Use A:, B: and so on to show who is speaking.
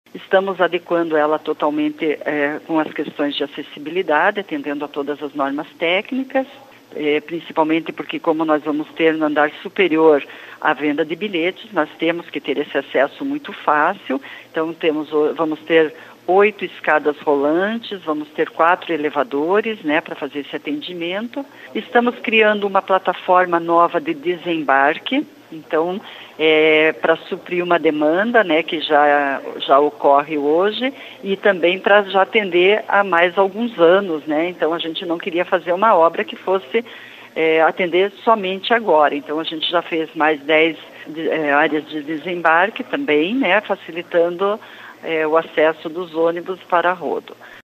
A: Estamos adequando ela totalmente com as questões de acessibilidade, atendendo a todas as normas técnicas, principalmente porque como nós vamos ter no andar superior a venda de bilhetes, nós temos que ter esse acesso muito fácil, então vamos ter 8 escadas rolantes, vamos ter 4 elevadores, para fazer esse atendimento. Estamos criando uma plataforma nova de desembarque, então, para suprir uma demanda, que já ocorre hoje e também para já atender a mais alguns anos, Então, a gente não queria fazer uma obra que fosse atender somente agora. Então, a gente já fez mais 10 áreas de desembarque também, facilitando o acesso dos ônibus para Rodo.